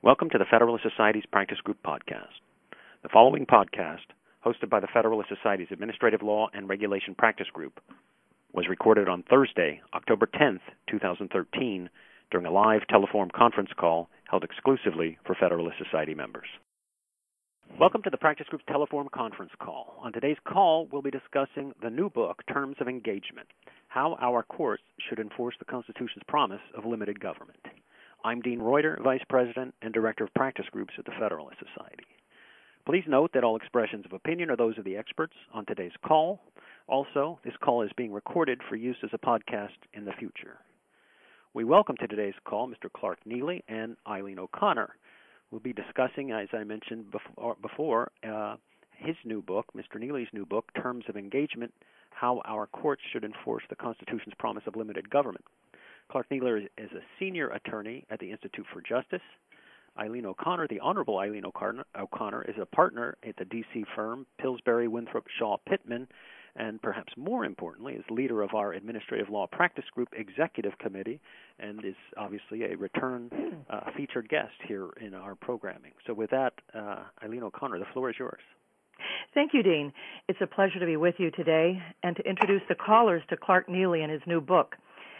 Welcome to the Federalist Society's Practice Group podcast. The following podcast, hosted by the Federalist Society's Administrative Law and Regulation Practice Group, was recorded on Thursday, October 10th, 2013, during a live telephone conference call held exclusively for Federalist Society members. Welcome to the Practice Group's telephone conference call. On today's call, we'll be discussing the new book, Terms of Engagement, How Our Courts Should Enforce the Constitution's Promise of Limited Government. I'm Dean Reuter, Vice President and Director of Practice Groups at the Federalist Society. Please note that all expressions of opinion are those of the experts on today's call. Also, this call is being recorded for use as a podcast in the future. We welcome to today's call Mr. Clark Neily and Eileen O'Connor. We'll be discussing, as I mentioned before, his new book, Mr. Neely's new book, Terms of Engagement, How Our Courts Should Enforce the Constitution's Promise of Limited Government. Clark Neily is a senior attorney at the Institute for Justice. Eileen O'Connor, the Honorable Eileen O'Connor, is a partner at the D.C. firm Pillsbury Winthrop Shaw Pittman, and perhaps more importantly, is leader of our Administrative Law Practice Group Executive Committee, and is obviously a return featured guest here in our programming. So with that, Eileen O'Connor, the floor is yours. Thank you, Dean. It's a pleasure to be with you today and to introduce the callers to Clark Neily and his new book.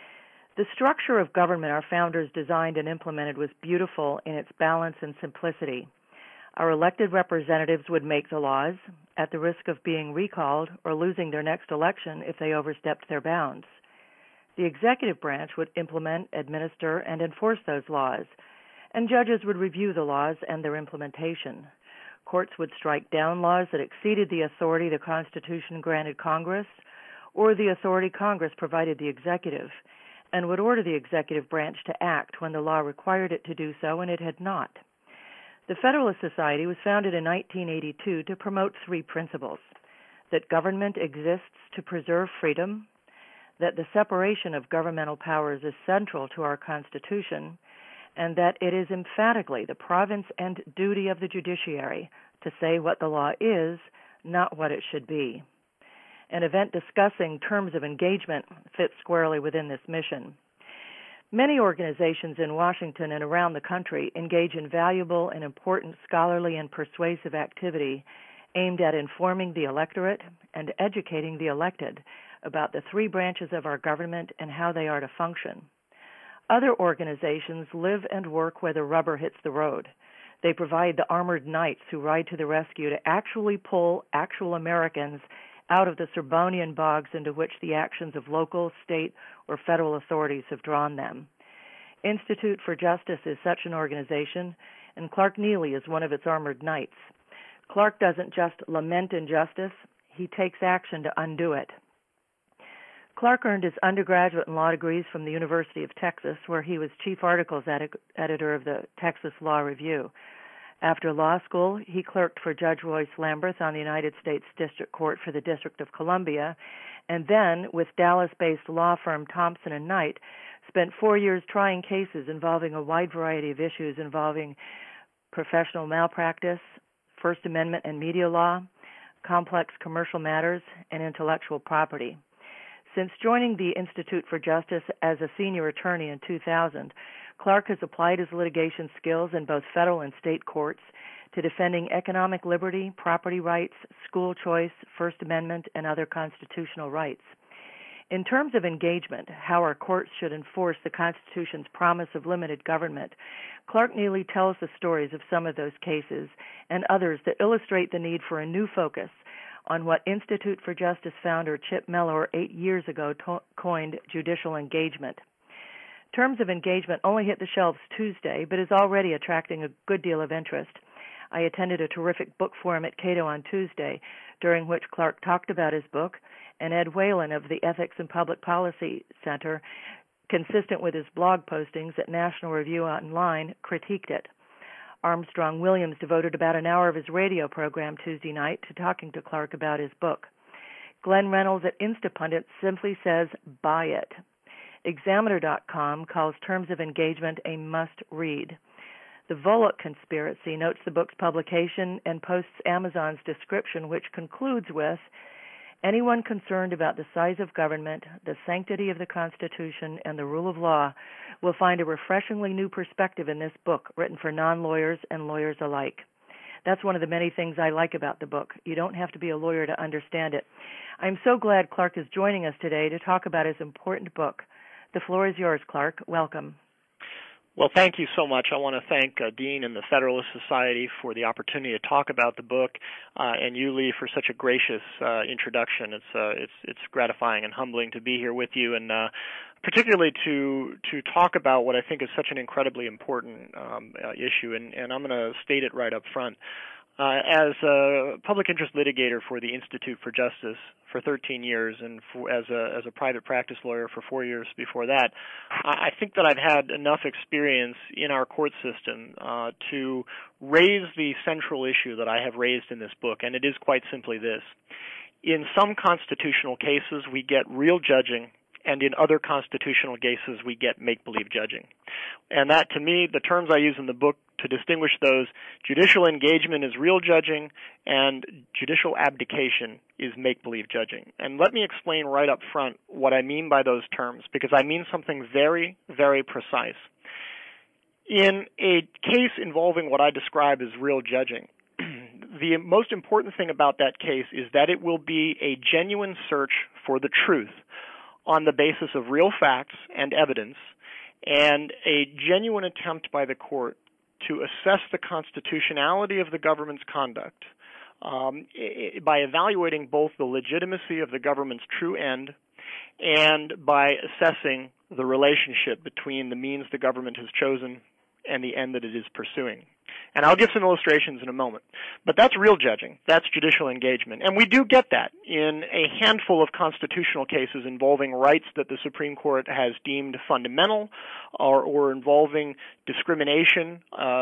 The structure of government our founders designed and implemented was beautiful in its balance and simplicity. Our elected representatives would make the laws at the risk of being recalled or losing their next election if they overstepped their bounds. The executive branch would implement, administer, and enforce those laws, and judges would review the laws and their implementation. Courts would strike down laws that exceeded the authority the Constitution granted Congress or the authority Congress provided the executive, and would order the executive branch to act when the law required it to do so and it had not. The Federalist Society was founded in 1982 to promote three principles: that government exists to preserve freedom, that the separation of governmental powers is central to our Constitution, and that it is emphatically the province and duty of the judiciary to say what the law is, not what it should be. An event discussing terms of engagement fits squarely within this mission. Many organizations in Washington and around the country engage in valuable and important scholarly and persuasive activity aimed at informing the electorate and educating the elected about the three branches of our government and how they are to function. Other organizations live and work where the rubber hits the road. They provide the armored knights who ride to the rescue to actually pull actual Americans out of the Serbonian bogs into which the actions of local, state, or federal authorities have drawn them. Institute for Justice is such an organization, and Clark Neily is one of its armored knights. Clark doesn't just lament injustice, he takes action to undo it. Clark earned his undergraduate and law degrees from the University of Texas, where he was chief articles editor of the Texas Law Review. After law school, he clerked for Judge Royce Lamberth on the United States District Court for the District of Columbia, and then, with Dallas-based law firm Thompson & Knight, spent 4 years trying cases involving a wide variety of issues involving professional malpractice, First Amendment and media law, complex commercial matters, and intellectual property. Since joining the Institute for Justice as a senior attorney in 2000, Clark has applied his litigation skills in both federal and state courts to defending economic liberty, property rights, school choice, First Amendment, and other constitutional rights. In terms of engagement, how our courts should enforce the Constitution's promise of limited government, Clark Neily tells the stories of some of those cases and others that illustrate the need for a new focus on what Institute for Justice founder Chip Mellor 8 years ago coined judicial engagement. Terms of Engagement only hit the shelves Tuesday, but is already attracting a good deal of interest. I attended a terrific book forum at Cato on Tuesday, during which Clark talked about his book, and Ed Whalen of the Ethics and Public Policy Center, consistent with his blog postings at National Review Online, critiqued it. Armstrong Williams devoted about an hour of his radio program Tuesday night to talking to Clark about his book. Glenn Reynolds at Instapundit simply says, buy it. Examiner.com calls Terms of Engagement a must-read. The Volokh Conspiracy notes the book's publication and posts Amazon's description, which concludes with, Anyone concerned about the size of government, the sanctity of the Constitution, and the rule of law will find a refreshingly new perspective in this book, written for non-lawyers and lawyers alike. That's one of the many things I like about the book. You don't have to be a lawyer to understand it. I'm so glad Clark is joining us today to talk about his important book. The floor is yours, Clark. Welcome. Well, thank you so much. I want to thank Dean and the Federalist Society for the opportunity to talk about the book, and you, Lee, for such a gracious introduction. It's gratifying and humbling to be here with you, and particularly to talk about what I think is such an incredibly important issue, and I'm going to state it right up front. As a public interest litigator for the Institute for Justice for 13 years and as a private practice lawyer for 4 years before that, I think that I've had enough experience in our court system to raise the central issue that I have raised in this book, and it is quite simply this. In some constitutional cases, we get real judging, and in other constitutional cases, we get make-believe judging. And that, to me, the terms I use in the book to distinguish those, judicial engagement is real judging, and judicial abdication is make-believe judging. And let me explain right up front what I mean by those terms, because I mean something very, very precise. In a case involving what I describe as real judging, the most important thing about that case is that it will be a genuine search for the truth on the basis of real facts and evidence, and a genuine attempt by the court to assess the constitutionality of the government's conduct by evaluating both the legitimacy of the government's true end and by assessing the relationship between the means the government has chosen and the end that it is pursuing. And I'll give some illustrations in a moment. But that's real judging. That's judicial engagement. And we do get that in a handful of constitutional cases involving rights that the Supreme Court has deemed fundamental or involving discrimination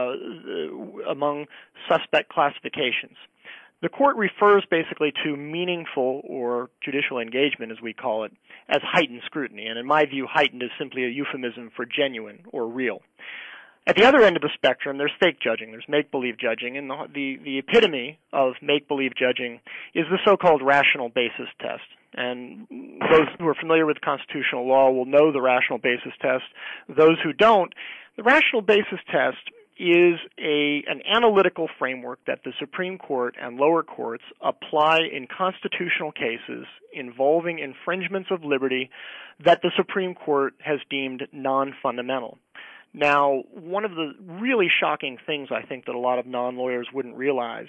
among suspect classifications. The court refers basically to meaningful or judicial engagement, as we call it, as heightened scrutiny. And in my view, heightened is simply a euphemism for genuine or real. At the other end of the spectrum, there's fake judging, there's make-believe judging, and the epitome of make-believe judging is the so-called rational basis test. And those who are familiar with constitutional law will know the rational basis test. Those who don't, the rational basis test is an analytical framework that the Supreme Court and lower courts apply in constitutional cases involving infringements of liberty that the Supreme Court has deemed non-fundamental. Now, one of the really shocking things I think that a lot of non-lawyers wouldn't realize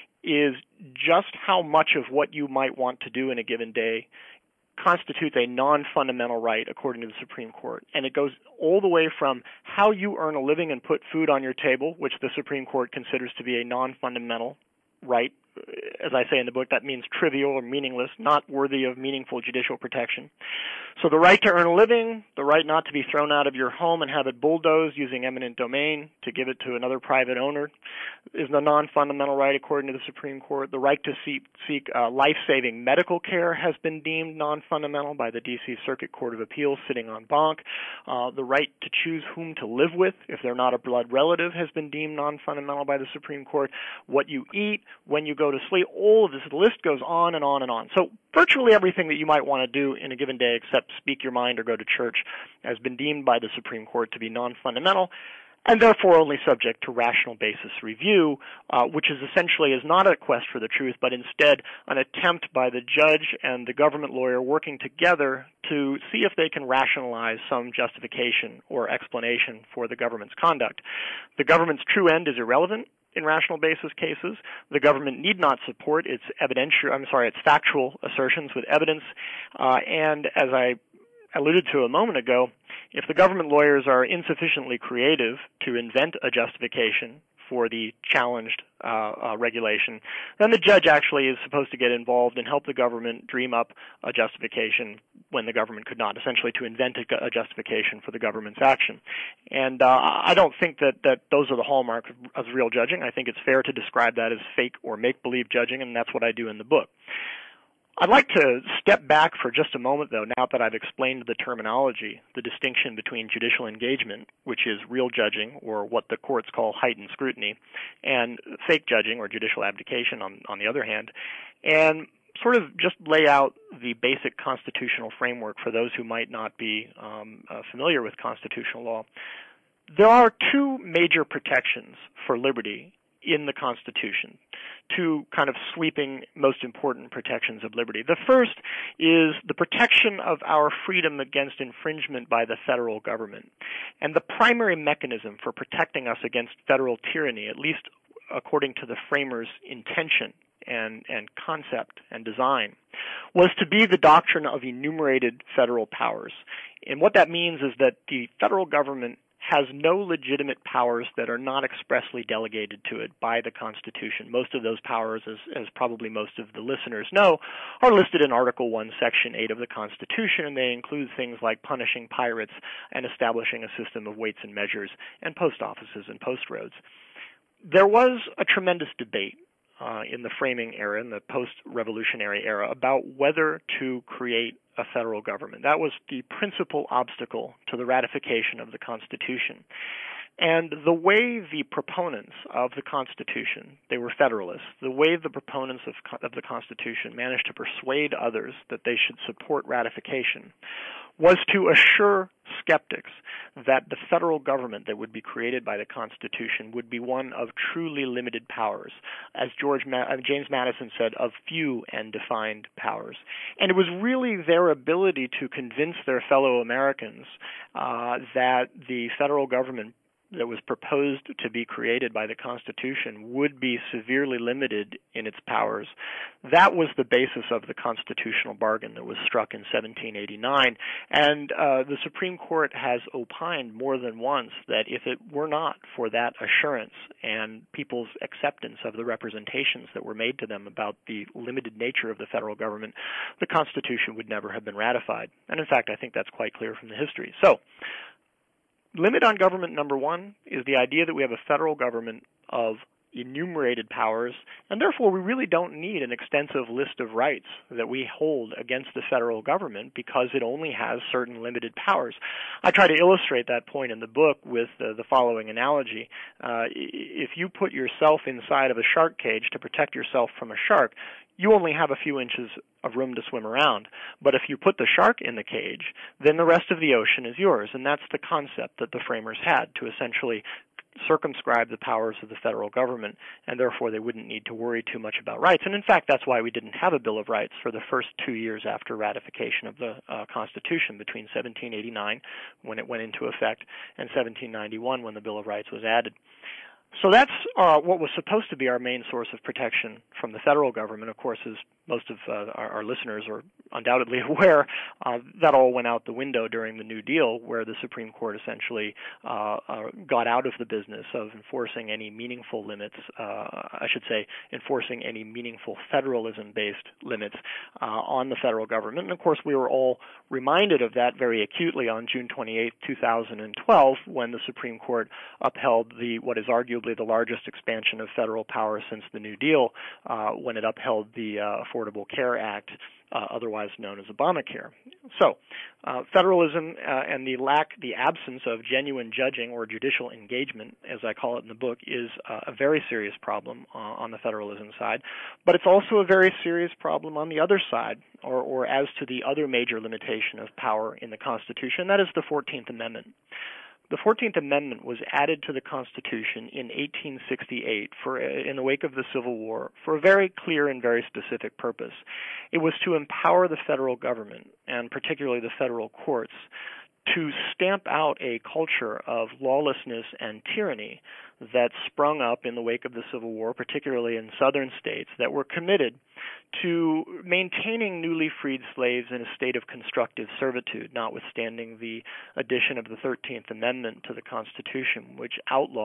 is just how much of what you might want to do in a given day constitutes a non-fundamental right according to the Supreme Court. And it goes all the way from how you earn a living and put food on your table, which the Supreme Court considers to be a non-fundamental right. As I say in the book, that means trivial or meaningless, not worthy of meaningful judicial protection. So the right to earn a living, the right not to be thrown out of your home and have it bulldozed using eminent domain to give it to another private owner is a non-fundamental right according to the Supreme Court. The right to seek life-saving medical care has been deemed non-fundamental by the D.C. Circuit Court of Appeals sitting en banc. The right to choose whom to live with if they're not a blood relative has been deemed non-fundamental by the Supreme Court. What you eat, when you go to sleep, all of this, the list goes on and on and on. So virtually everything that you might want to do in a given day except speak your mind or go to church has been deemed by the Supreme Court to be non-fundamental and therefore only subject to rational basis review, which is essentially not a quest for the truth, but instead an attempt by the judge and the government lawyer working together to see if they can rationalize some justification or explanation for the government's conduct. The government's true end is irrelevant in rational basis cases. The government need not support its factual assertions with evidence. And as I alluded to a moment ago, if the government lawyers are insufficiently creative to invent a justification for the challenged regulation, then the judge actually is supposed to get involved and help the government dream up a justification when the government could not, essentially to invent a justification for the government's action. And I don't think that those are the hallmarks of real judging. I think it's fair to describe that as fake or make-believe judging, and that's what I do in the book. I'd like to step back for just a moment, though, now that I've explained the terminology, the distinction between judicial engagement, which is real judging, or what the courts call heightened scrutiny, and fake judging, or judicial abdication, on the other hand, and sort of just lay out the basic constitutional framework for those who might not be familiar with constitutional law. There are two major protections for liberty in the Constitution, two kind of sweeping, most important protections of liberty. The first is the protection of our freedom against infringement by the federal government. And the primary mechanism for protecting us against federal tyranny, at least according to the framers' intention and concept and design, was to be the doctrine of enumerated federal powers. And what that means is that the federal government has no legitimate powers that are not expressly delegated to it by the Constitution. Most of those powers, as probably most of the listeners know, are listed in Article 1, Section 8 of the Constitution, and they include things like punishing pirates and establishing a system of weights and measures and post offices and post roads. There was a tremendous debate in the framing era, in the post-revolutionary era, about whether to create a federal government. That was the principal obstacle to the ratification of the Constitution. And the way the proponents of the Constitution, they were Federalists, the way the proponents of the Constitution managed to persuade others that they should support ratification was to assure skeptics that the federal government that would be created by the Constitution would be one of truly limited powers, as James Madison said, of few and defined powers. And it was really their ability to convince their fellow Americans that the federal government that was proposed to be created by the Constitution would be severely limited in its powers. That was the basis of the constitutional bargain that was struck in 1789. And the Supreme Court has opined more than once that if it were not for that assurance and people's acceptance of the representations that were made to them about the limited nature of the federal government, the Constitution would never have been ratified. And in fact, I think that's quite clear from the history. So, limit on government number one is the idea that we have a federal government of enumerated powers, and therefore we really don't need an extensive list of rights that we hold against the federal government because it only has certain limited powers. I try to illustrate that point in the book with the following analogy. If you put yourself inside of a shark cage to protect yourself from a shark, you only have a few inches of room to swim around. But if you put the shark in the cage, then the rest of the ocean is yours. And that's the concept that the framers had, to essentially circumscribe the powers of the federal government, and therefore they wouldn't need to worry too much about rights. And in fact, that's why we didn't have a Bill of Rights for the first 2 years after ratification of the Constitution, between 1789, when it went into effect, and 1791, when the Bill of Rights was added. So that's what was supposed to be our main source of protection from the federal government. Of course, as most of our listeners are undoubtedly aware, that all went out the window during the New Deal, where the Supreme Court essentially got out of the business of enforcing any meaningful limits, enforcing any meaningful federalism-based limits on the federal government. And of course, we were all reminded of that very acutely on June 28, 2012, when the Supreme Court upheld what is arguably the largest expansion of federal power since the New Deal, when it upheld the Affordable Care Act, otherwise known as Obamacare. So, federalism and the absence of genuine judging or judicial engagement, as I call it in the book, is a very serious problem on the federalism side. But it's also a very serious problem on the other side, or as to the other major limitation of power in the Constitution, that is the 14th Amendment. The 14th Amendment was added to the Constitution in 1868 in the wake of the Civil War for a very clear and very specific purpose. It was to empower the federal government, and particularly the federal courts, to stamp out a culture of lawlessness and tyranny that sprung up in the wake of the Civil War, particularly in southern states, that were committed to maintaining newly freed slaves in a state of constructive servitude, notwithstanding the addition of the 13th Amendment to the Constitution, which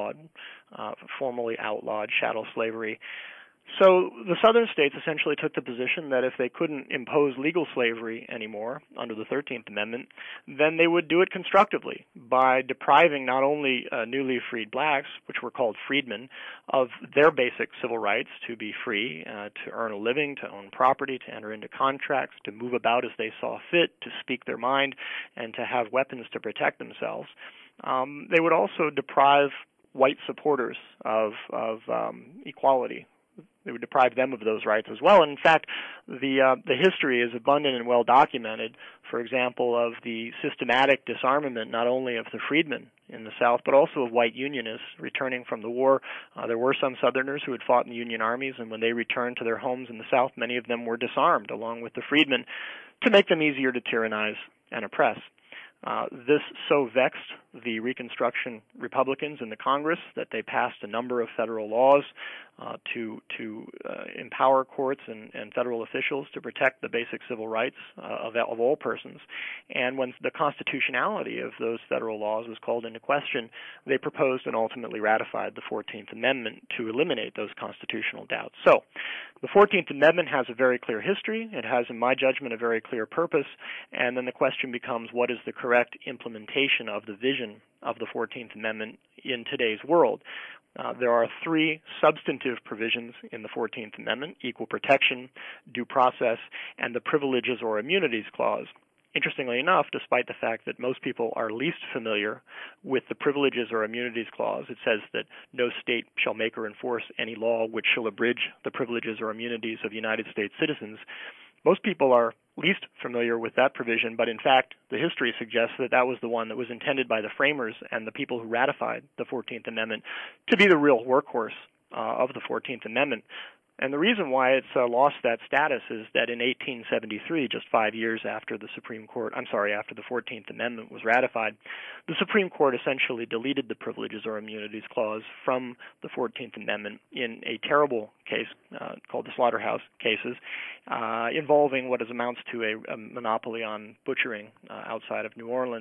formally outlawed chattel slavery. So the southern states essentially took the position that if they couldn't impose legal slavery anymore under the 13th Amendment, then they would do it constructively by depriving not only newly freed blacks, which were called freedmen, of their basic civil rights to be free, to earn a living, to own property, to enter into contracts, to move about as they saw fit, to speak their mind, and to have weapons to protect themselves. They would also deprive white supporters of equality them of those rights as well. And in fact, the history is abundant and well documented. For example, of the systematic disarmament not only of the freedmen in the South, but also of white Unionists returning from the war. There were some Southerners who had fought in the Union armies, and when they returned to their homes in the South, many of them were disarmed along with the freedmen to make them easier to tyrannize and oppress. This so vexed the Reconstruction Republicans in the Congress that they passed a number of federal laws to empower courts and federal officials to protect the basic civil rights of all persons. And when the constitutionality of those federal laws was called into question, they proposed and ultimately ratified the 14th Amendment to eliminate those constitutional doubts. So the 14th Amendment has a very clear history. It has, in my judgment, a very clear purpose. And then the question becomes, what is the correct implementation of the vision of the 14th Amendment in today's world? There are three substantive provisions in the 14th Amendment: equal protection, due process, and the privileges or immunities clause. Interestingly enough, despite the fact that most people are least familiar with the privileges or immunities clause, it says that no state shall make or enforce any law which shall abridge the privileges or immunities of United States citizens. Most people are least familiar with that provision, but in fact, the history suggests that that was the one that was intended by the framers and the people who ratified the 14th Amendment to be the real workhorse of the 14th Amendment. And the reason why it's lost that status is that in 1873, just 5 years after the after the 14th Amendment was ratified, the Supreme Court essentially deleted the privileges or immunities clause from the 14th Amendment in a terrible case called the Slaughterhouse cases, involving what amounts to a monopoly on butchering outside of New Orleans.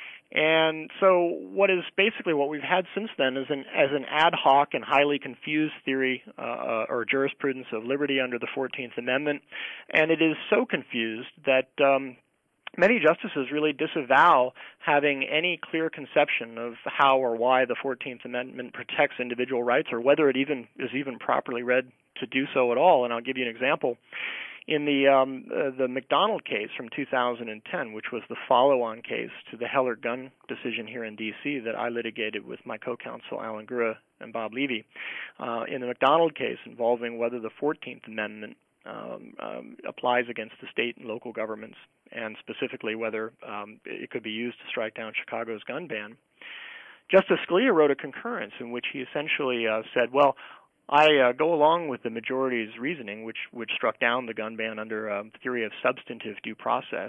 And so what we've had since then is an ad hoc and highly confused theory or jurisprudence of liberty under the 14th Amendment. And it is so confused that many justices really disavow having any clear conception of how or why the 14th Amendment protects individual rights, or whether it is even properly read to do so at all. And I'll give you an example. In the McDonald case from 2010, which was the follow-on case to the Heller gun decision here in D.C. that I litigated with my co-counsel Alan Gura and Bob Levy, in the McDonald case involving whether the 14th Amendment applies against the state and local governments, and specifically whether it could be used to strike down Chicago's gun ban, Justice Scalia wrote a concurrence in which he essentially said, well, I go along with the majority's reasoning, which struck down the gun ban under the theory of substantive due process,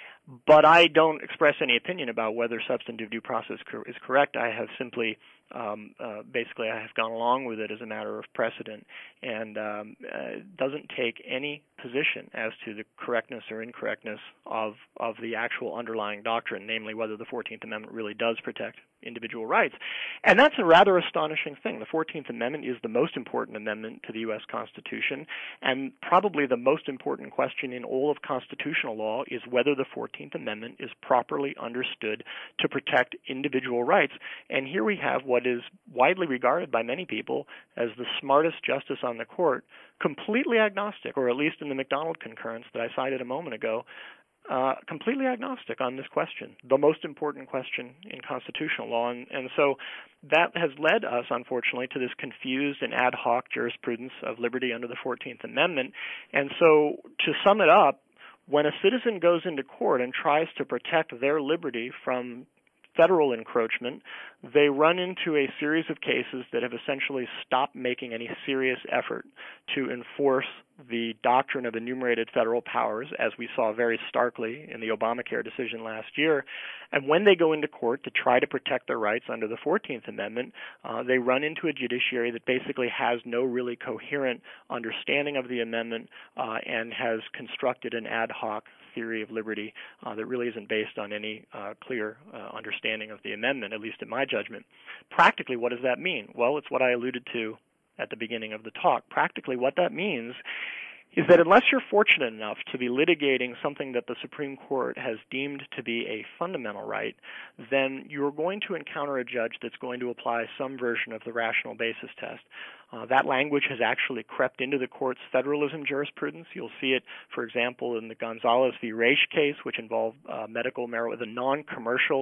but I don't express any opinion about whether substantive due process is correct. I have simply, basically, I have gone along with it as a matter of precedent, and doesn't take any position as to the correctness or incorrectness of the actual underlying doctrine, namely whether the 14th Amendment really does protect individual rights. And that's a rather astonishing thing. The 14th Amendment is the most important amendment to the U.S. Constitution, and probably the most important question in all of constitutional law is whether the 14th Amendment is properly understood to protect individual rights. And here we have what is widely regarded by many people as the smartest justice on the court, completely agnostic, or at least in the McDonald concurrence that I cited a moment ago, completely agnostic on this question, the most important question in constitutional law. And so that has led us, unfortunately, to this confused and ad hoc jurisprudence of liberty under the 14th Amendment. And so to sum it up, when a citizen goes into court and tries to protect their liberty from federal encroachment, they run into a series of cases that have essentially stopped making any serious effort to enforce the doctrine of enumerated federal powers, as we saw very starkly in the Obamacare decision last year. And when they go into court to try to protect their rights under the 14th Amendment, they run into a judiciary that basically has no really coherent understanding of the amendment and has constructed an ad hoc theory of liberty that really isn't based on any clear understanding of the amendment, at least in my judgment. Practically, what does that mean? Well, it's what I alluded to at the beginning of the talk. Practically, what that means is that unless you're fortunate enough to be litigating something that the Supreme Court has deemed to be a fundamental right, then you're going to encounter a judge that's going to apply some version of the rational basis test. That language has actually crept into the court's federalism jurisprudence. You'll see it, for example, in the Gonzalez v. Raich case, which involved medical marijuana, the non-commercial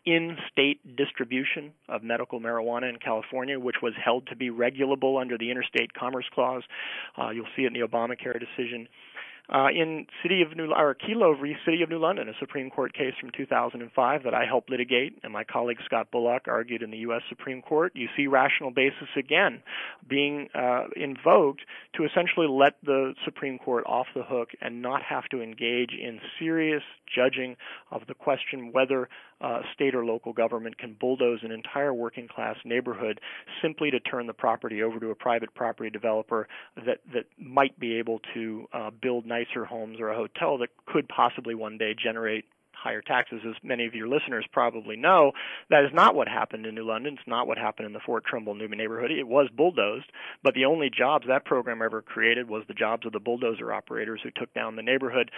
in-state distribution of medical marijuana in California, which was held to be regulable under the Interstate Commerce Clause. You'll see it in the Obamacare decision. In Kelo v. City of New London, a Supreme Court case from 2005 that I helped litigate, and my colleague Scott Bullock argued in the U.S. Supreme Court, you see rational basis again being invoked to essentially let the Supreme Court off the hook and not have to engage in serious judging of the question whether state or local government can bulldoze an entire working-class neighborhood simply to turn the property over to a private property developer that might be able to build nicer homes or a hotel that could possibly one day generate higher taxes. As many of your listeners probably know, that is not what happened in New London. It's not what happened in the Fort Trumbull Newman neighborhood. It was bulldozed, but the only jobs that program ever created was the jobs of the bulldozer operators who took down the neighborhood.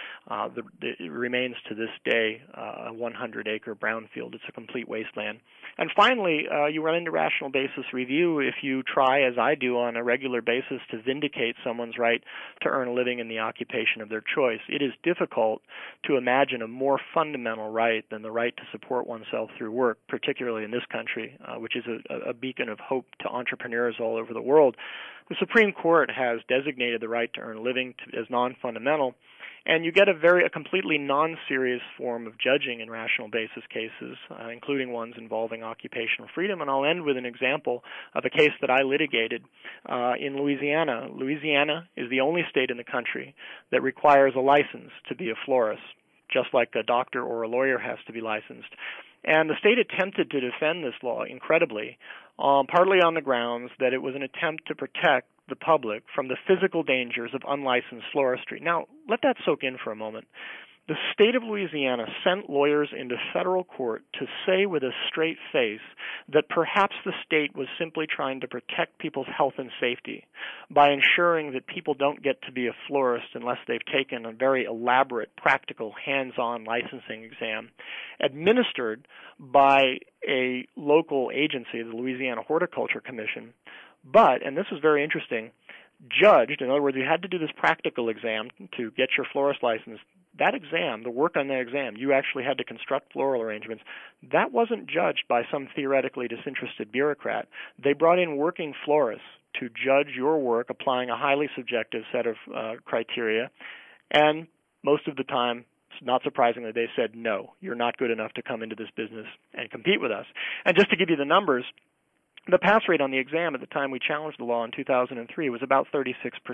It remains to this day a 100-acre brownfield. It's a complete wasteland. And finally, you run into rational basis review if you try, as I do on a regular basis, to vindicate someone's right to earn a living in the occupation of their choice. It is difficult to imagine a more fundamental right than the right to support oneself through work, particularly in this country, which is a beacon of hope to entrepreneurs all over the world. The Supreme Court has designated the right to earn a living as non-fundamental, and you get a completely non-serious form of judging in rational basis cases, including ones involving occupational freedom. And I'll end with an example of a case that I litigated in Louisiana. Louisiana is the only state in the country that requires a license to be a florist, just like a doctor or a lawyer has to be licensed. And the state attempted to defend this law incredibly, partly on the grounds that it was an attempt to protect the public from the physical dangers of unlicensed floristry. Now, let that soak in for a moment. The state of Louisiana sent lawyers into federal court to say with a straight face that perhaps the state was simply trying to protect people's health and safety by ensuring that people don't get to be a florist unless they've taken a very elaborate, practical, hands-on licensing exam administered by a local agency, the Louisiana Horticulture Commission. But, and this was very interesting, judged, in other words, you had to do this practical exam to get your florist license. That exam, the work on that exam, you actually had to construct floral arrangements. That wasn't judged by some theoretically disinterested bureaucrat. They brought in working florists to judge your work, applying a highly subjective set of criteria, and most of the time, not surprisingly, they said, no, you're not good enough to come into this business and compete with us. And just to give you the numbers, the pass rate on the exam at the time we challenged the law in 2003 was about 36%.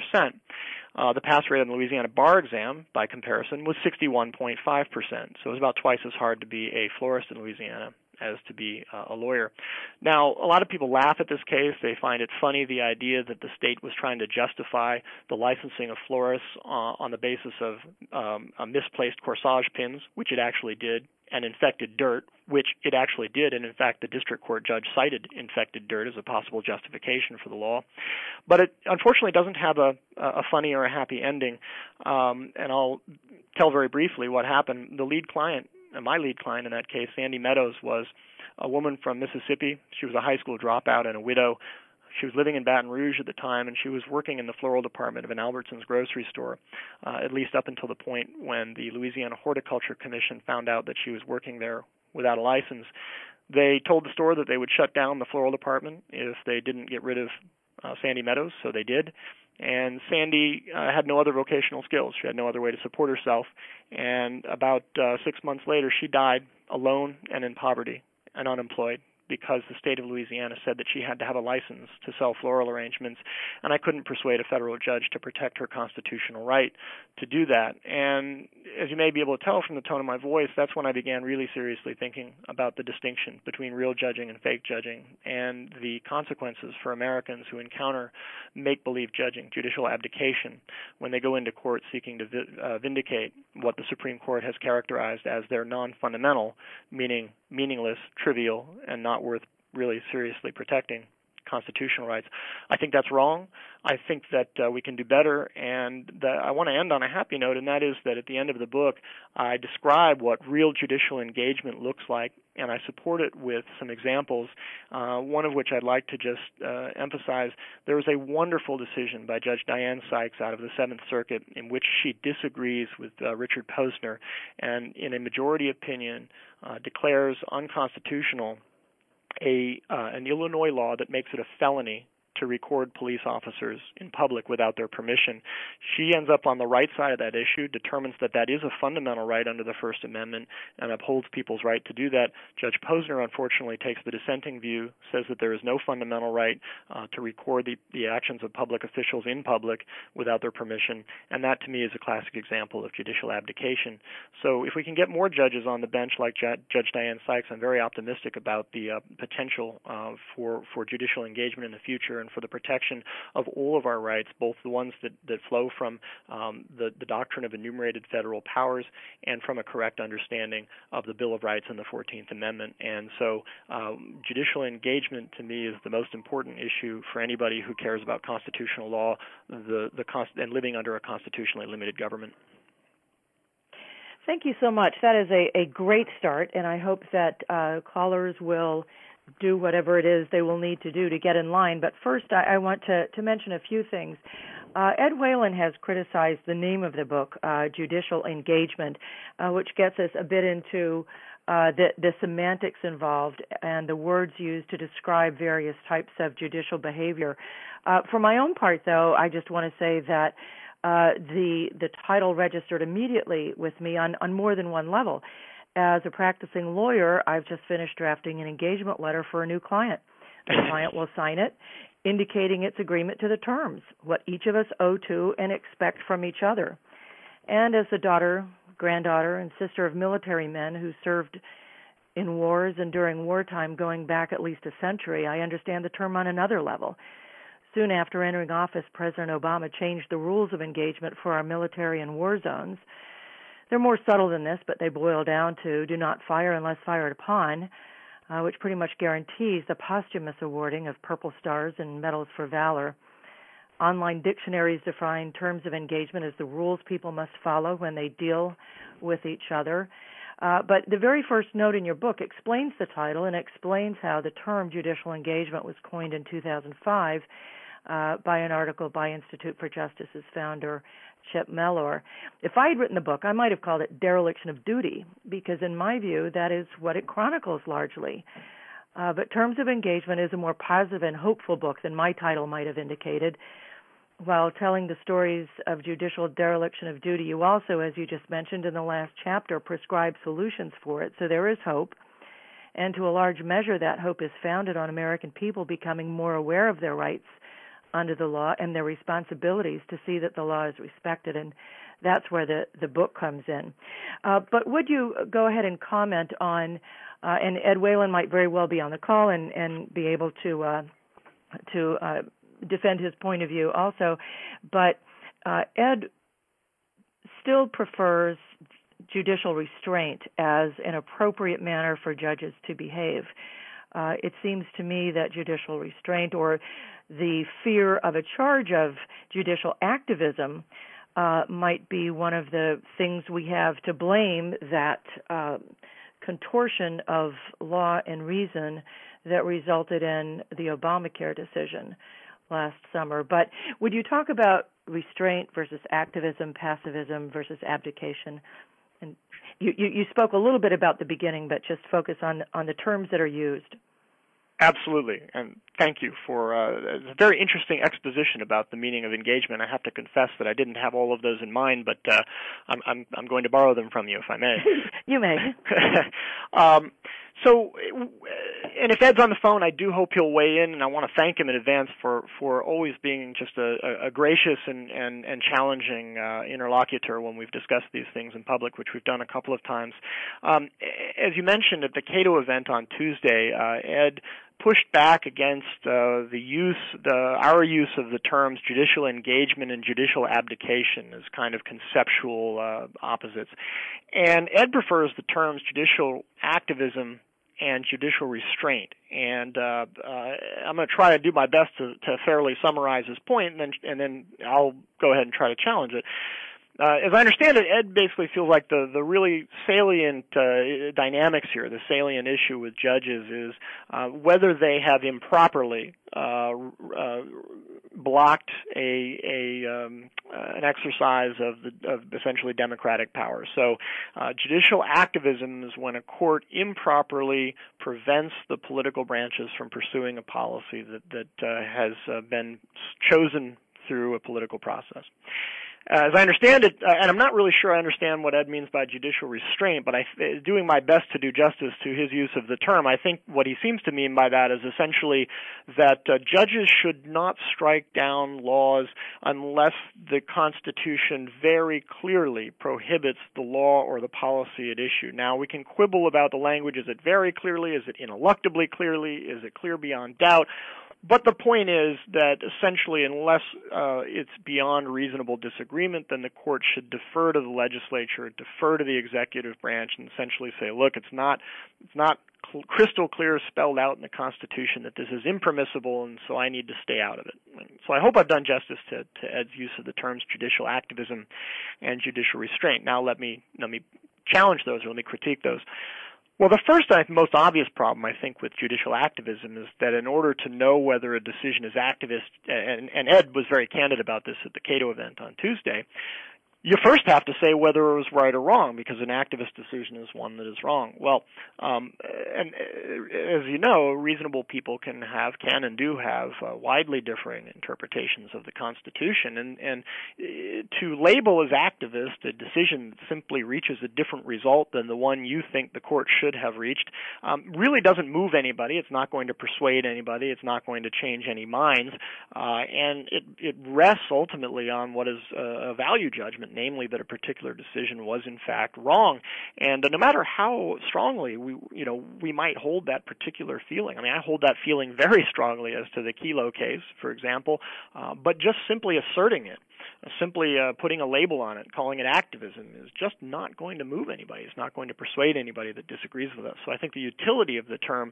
The pass rate on the Louisiana bar exam, by comparison, was 61.5%. So it was about twice as hard to be a florist in Louisiana as to be a lawyer. Now, a lot of people laugh at this case. They find it funny, the idea that the state was trying to justify the licensing of florists on the basis of misplaced corsage pins, which it actually did, and infected dirt, which it actually did, and in fact the district court judge cited infected dirt as a possible justification for the law. But it unfortunately doesn't have a funny or a happy ending, and I'll tell very briefly what happened. The lead client, my lead client in that case, Sandy Meadows, was a woman from Mississippi. She was a high school dropout and a widow. She was living in Baton Rouge at the time, and she was working in the floral department of an Albertsons grocery store, at least up until the point when the Louisiana Horticulture Commission found out that she was working there without a license. They told the store that they would shut down the floral department if they didn't get rid of Sandy Meadows, so they did. And Sandy had no other vocational skills. She had no other way to support herself. And about 6 months later, she died alone and in poverty and unemployed, because the state of Louisiana said that she had to have a license to sell floral arrangements, and I couldn't persuade a federal judge to protect her constitutional right to do that. And as you may be able to tell from the tone of my voice, that's when I began really seriously thinking about the distinction between real judging and fake judging, and the consequences for Americans who encounter make-believe judging, judicial abdication, when they go into court seeking to vindicate what the Supreme Court has characterized as their non-fundamental, meaning meaningless, trivial, and not worth really seriously protecting constitutional rights. I think that's wrong. I think that we can do better, and I want to end on a happy note, and that is that at the end of the book, I describe what real judicial engagement looks like, and I support it with some examples, one of which I'd like to just emphasize. There was a wonderful decision by Judge Diane Sykes out of the Seventh Circuit in which she disagrees with Richard Posner, and in a majority opinion declares unconstitutional an Illinois law that makes it a felony to record police officers in public without their permission. She ends up on the right side of that issue, determines that that is a fundamental right under the First Amendment, and upholds people's right to do that. Judge Posner, unfortunately, takes the dissenting view, says that there is no fundamental right to record the actions of public officials in public without their permission, and that, to me, is a classic example of judicial abdication. So if we can get more judges on the bench like Judge Diane Sykes, I'm very optimistic about the potential for judicial engagement in the future and for the protection of all of our rights, both the ones that flow from the doctrine of enumerated federal powers and from a correct understanding of the Bill of Rights and the 14th Amendment. And so judicial engagement, to me, is the most important issue for anybody who cares about constitutional law and living under a constitutionally limited government. Thank you so much. That is a great start, and I hope that callers will do whatever it is they will need to do to get in line. But first, I want to mention a few things. Ed Whalen has criticized the name of the book, Judicial Engagement, which gets us a bit into the semantics involved and the words used to describe various types of judicial behavior. For my own part, though, I just want to say that the title registered immediately with me on more than one level. As a practicing lawyer, I've just finished drafting an engagement letter for a new client. The client will sign it, indicating its agreement to the terms, what each of us owe to and expect from each other. And as the daughter, granddaughter, and sister of military men who served in wars and during wartime going back at least a century, I understand the term on another level. Soon after entering office, President Obama changed the rules of engagement for our military in war zones. They're more subtle than this, but they boil down to do not fire unless fired upon, which pretty much guarantees the posthumous awarding of Purple Stars and Medals for Valor. Online dictionaries define terms of engagement as the rules people must follow when they deal with each other. But the very first note in your book explains the title and explains how the term judicial engagement was coined in 2005 by an article by Institute for Justice's founder, Chip Mellor. If I had written the book, I might have called it Dereliction of Duty, because in my view, that is what it chronicles largely. But Terms of Engagement is a more positive and hopeful book than my title might have indicated. While telling the stories of judicial dereliction of duty, you also, as you just mentioned in the last chapter, prescribe solutions for it. So there is hope. And to a large measure, that hope is founded on American people becoming more aware of their rights under the law and their responsibilities to see that the law is respected, and that's where the book comes in. But would you go ahead and comment on, and Ed Whalen might very well be on the call and be able to defend his point of view also, but Ed still prefers judicial restraint as an appropriate manner for judges to behave. It seems to me that judicial restraint or the fear of a charge of judicial activism might be one of the things we have to blame, that contortion of law and reason that resulted in the Obamacare decision last summer. But would you talk about restraint versus activism, passivism versus abdication? And you spoke a little bit about the beginning, but just focus on the terms that are used. Absolutely, and thank you for a very interesting exposition about the meaning of engagement. I have to confess that I didn't have all of those in mind, but I'm going to borrow them from you, if I may. You may. So, and if Ed's on the phone, I do hope he'll weigh in, and I want to thank him in advance for always being just a gracious and challenging interlocutor when we've discussed these things in public, which we've done a couple of times. As you mentioned at the Cato event on Tuesday, Ed pushed back against our use of the terms judicial engagement and judicial abdication as kind of conceptual opposites. And Ed prefers the terms judicial activism and judicial restraint. And I'm going to try to do my best to fairly summarize his point, and then I'll go ahead and try to challenge it. As I understand it, Ed basically feels like the really salient dynamics here, the salient issue with judges is whether they have improperly blocked an exercise of essentially democratic power. So judicial activism is when a court improperly prevents the political branches from pursuing a policy that has been chosen through a political process. As I understand it, and I'm not really sure I understand what Ed means by judicial restraint, but doing my best to do justice to his use of the term, I think what he seems to mean by that is essentially that judges should not strike down laws unless the Constitution very clearly prohibits the law or the policy at issue. Now, we can quibble about the language. Is it very clearly? Is it ineluctably clearly? Is it clear beyond doubt? But the point is that essentially unless it's beyond reasonable disagreement, then the court should defer to the legislature, defer to the executive branch, and essentially say, look, it's not crystal clear spelled out in the Constitution that this is impermissible, and so I need to stay out of it. So I hope I've done justice to Ed's use of the terms judicial activism and judicial restraint. Now let me challenge those, or let me critique those. Well, the first and most obvious problem, I think, with judicial activism is that in order to know whether a decision is activist, and Ed was very candid about this at the Cato event on Tuesday, you first have to say whether it was right or wrong, because an activist decision is one that is wrong. Well, and as you know, reasonable people can and do have widely differing interpretations of the Constitution, and to label as activist a decision that simply reaches a different result than the one you think the court should have reached really doesn't move anybody. It's not going to persuade anybody. It's not going to change any minds, and it rests ultimately on what is a value judgment, namely that a particular decision was in fact wrong. And no matter how strongly we might hold that particular feeling, I mean, I hold that feeling very strongly as to the Kelo case, for example, but just simply asserting it, simply putting a label on it, calling it activism, is just not going to move anybody. It's not going to persuade anybody that disagrees with us. So I think the utility of the term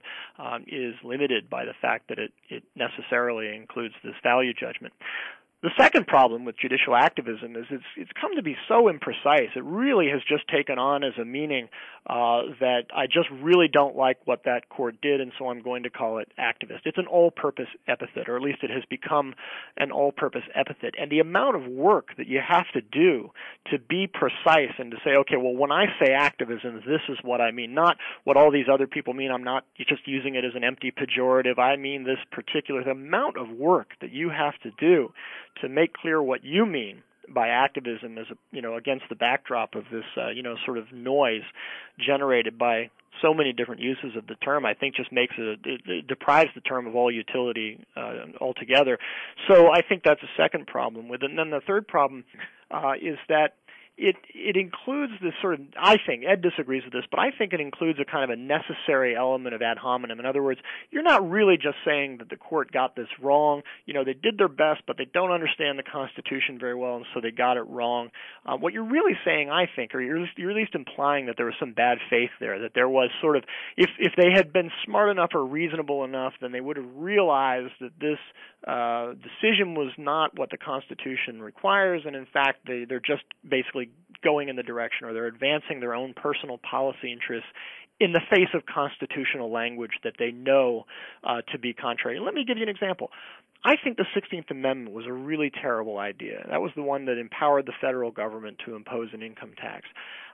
is limited by the fact that it necessarily includes this value judgment. The second problem with judicial activism is it's come to be so imprecise. It really has just taken on as a meaning that I just really don't like what that court did, and so I'm going to call it activist. It's an all-purpose epithet, or at least it has become an all-purpose epithet. And the amount of work that you have to do to be precise and to say, okay, well, when I say activism, this is what I mean, not what all these other people mean. I'm not just using it as an empty pejorative. I mean this particular. The amount of work that you have to do to make clear what you mean by activism as against the backdrop of this sort of noise generated by so many different uses of the term, I think just makes it deprives the term of all utility altogether. So I think that's a second problem with it. And then the third problem is that it includes this sort of, I think, Ed disagrees with this, but I think it includes a kind of a necessary element of ad hominem. In other words, you're not really just saying that the court got this wrong. They did their best, but they don't understand the Constitution very well, and so they got it wrong. What you're really saying, I think, or you're at least implying that there was some bad faith there, that there was sort of, if they had been smart enough or reasonable enough, then they would have realized that this decision was not what the Constitution requires, and in fact, they're just basically going in the direction, or they're advancing their own personal policy interests in the face of constitutional language that they know to be contrary. Let me give you an example. I think the 16th Amendment was a really terrible idea. That was the one that empowered the federal government to impose an income tax.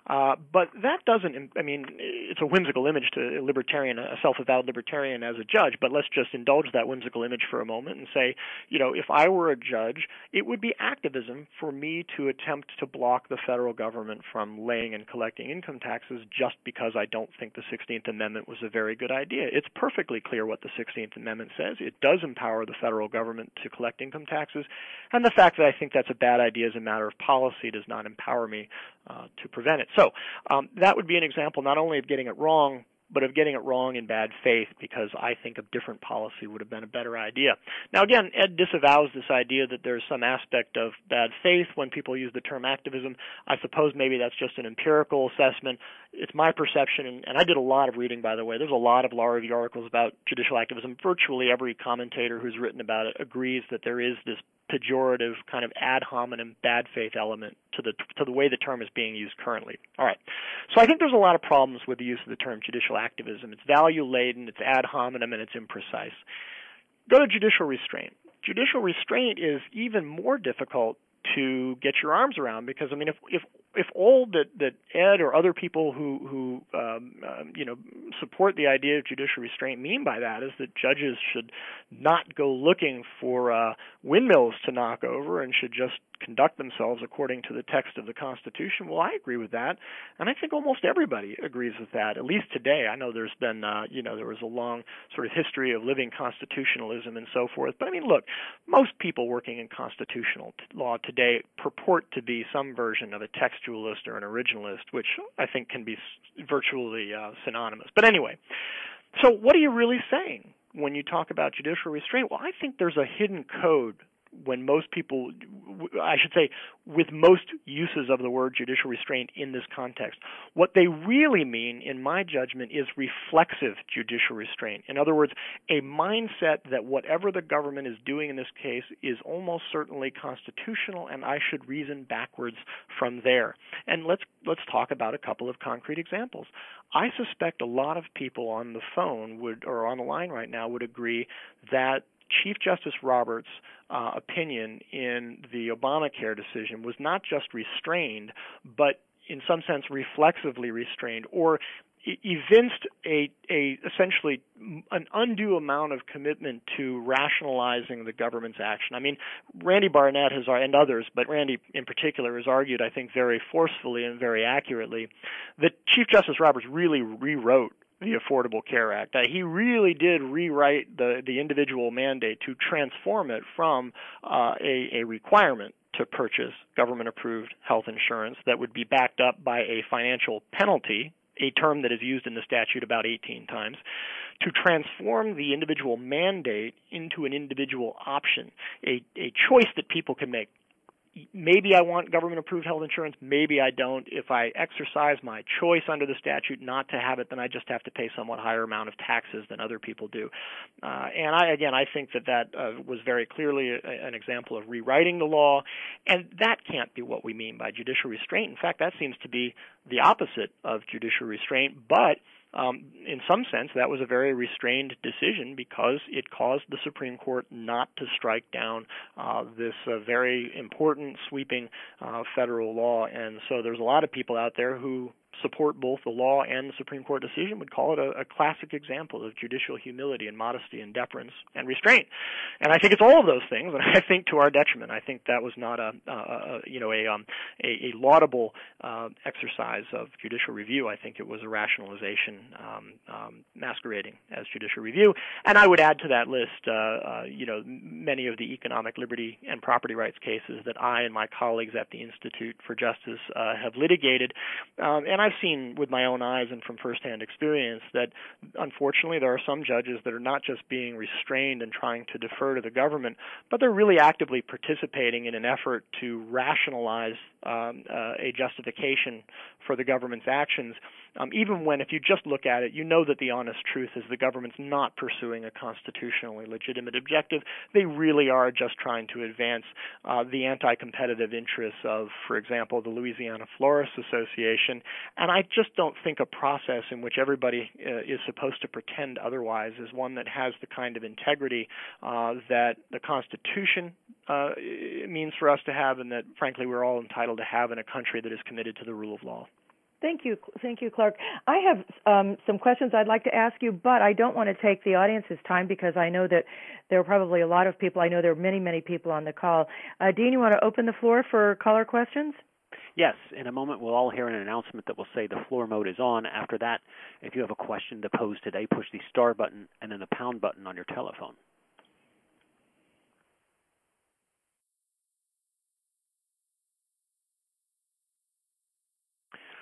But that doesn't, it's a whimsical image to a libertarian, a self-avowed libertarian as a judge, but let's just indulge that whimsical image for a moment and say, if I were a judge, it would be activism for me to attempt to block the federal government from laying and collecting income taxes just because I don't think the 16th Amendment was a very good idea. It's perfectly clear what the 16th Amendment says. It does empower the federal government to collect income taxes, and the fact that I think that's a bad idea as a matter of policy does not empower me to prevent it. So that would be an example not only of getting it wrong, but of getting it wrong in bad faith because I think a different policy would have been a better idea. Now, again, Ed disavows this idea that there's some aspect of bad faith when people use the term activism. I suppose maybe that's just an empirical assessment. It's my perception, and I did a lot of reading, by the way. There's a lot of law review articles about judicial activism. Virtually every commentator who's written about it agrees that there is this pejorative kind of ad hominem bad faith element to the way the term is being used currently. All right. So I think there's a lot of problems with the use of the term judicial activism. It's value-laden, it's ad hominem, and it's imprecise. Go to judicial restraint. Judicial restraint is even more difficult to get your arms around because, I mean, if all that Ed or other people who support the idea of judicial restraint mean by that is that judges should not go looking for windmills to knock over and should just conduct themselves according to the text of the Constitution, well, I agree with that, and I think almost everybody agrees with that, at least today. I know there's been, there was a long sort of history of living constitutionalism and so forth, but I mean, look, most people working in constitutional law today purport to be some version of a textualist or an originalist, which I think can be virtually synonymous. But anyway, so what are you really saying when you talk about judicial restraint? Well, I think there's a hidden code when most people, I should say, with most uses of the word judicial restraint in this context. What they really mean, in my judgment, is reflexive judicial restraint. In other words, a mindset that whatever the government is doing in this case is almost certainly constitutional, and I should reason backwards from there. And let's talk about a couple of concrete examples. I suspect a lot of people on the phone or on the line right now would agree that Chief Justice Roberts' opinion in the Obamacare decision was not just restrained, but in some sense reflexively restrained, or evinced essentially an undue amount of commitment to rationalizing the government's action. I mean, Randy Barnett and others, but Randy in particular, has argued, I think, very forcefully and very accurately that Chief Justice Roberts really rewrote the Affordable Care Act. He really did rewrite the individual mandate to transform it from a requirement to purchase government-approved health insurance that would be backed up by a financial penalty, a term that is used in the statute about 18 times, to transform the individual mandate into an individual option, a choice that people can make. Maybe I want government-approved health insurance, maybe I don't. If I exercise my choice under the statute not to have it, then I just have to pay somewhat higher amount of taxes than other people do. And I think that was very clearly an example of rewriting the law, and that can't be what we mean by judicial restraint. In fact, that seems to be the opposite of judicial restraint, but in some sense, that was a very restrained decision because it caused the Supreme Court not to strike down this very important, sweeping federal law. And so there's a lot of people out there who support both the law and the Supreme Court decision, would call it a classic example of judicial humility and modesty and deference and restraint. And I think it's all of those things, and I think to our detriment. I think that was not a laudable exercise of judicial review. I think it was a rationalization masquerading as judicial review. And I would add to that list, many of the economic liberty and property rights cases that I and my colleagues at the Institute for Justice have litigated. And I've seen with my own eyes and from firsthand experience that, unfortunately, there are some judges that are not just being restrained and trying to defer to the government, but they're really actively participating in an effort to rationalize a justification for the government's actions, even when, if you just look at it, you know that the honest truth is the government's not pursuing a constitutionally legitimate objective. They really are just trying to advance the anti-competitive interests of, for example, the Louisiana Florists Association. And I just don't think a process in which everybody is supposed to pretend otherwise is one that has the kind of integrity that the Constitution means for us to have, and that, frankly, we're all entitled to have in a country that is committed to the rule of law. Thank you, Clark. I have some questions I'd like to ask you, but I don't want to take the audience's time because I know that there are probably a lot of people. I know there are many, many people on the call. Dean, you want to open the floor for caller questions? Yes. In a moment, we'll all hear an announcement that will say the floor mode is on. After that, if you have a question to pose today, push the star button and then the pound button on your telephone.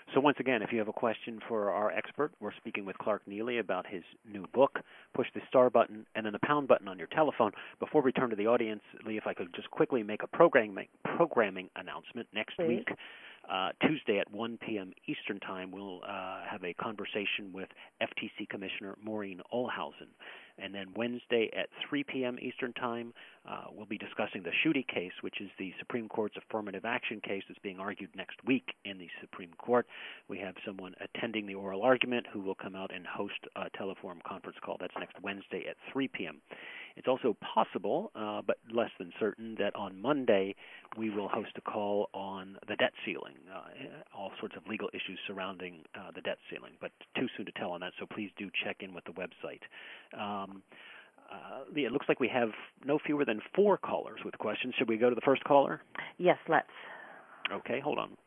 So once again, if you have a question for our expert, we're speaking with Clark Neily about his new book. Push the star button and then the pound button on your telephone. Before we turn to the audience, Lee, if I could just quickly make a programming announcement. Next week, Tuesday at 1 p.m. Eastern Time, we'll have a conversation with FTC Commissioner Maureen Ohlhausen. And then Wednesday at 3 p.m. Eastern Time, we'll be discussing the Schuette case, which is the Supreme Court's affirmative action case that's being argued next week in the Supreme Court. We have someone attending the oral argument who will come out and host a teleforum conference call. That's next Wednesday at 3 p.m. It's also possible, but less than certain, that on Monday we will host a call on the debt ceiling, all sorts of legal issues surrounding the debt ceiling, but too soon to tell on that, so please do check in with the website. Lee, it looks like we have no fewer than 4 callers with questions. Should we go to the first caller? Yes, let's. Okay, hold on.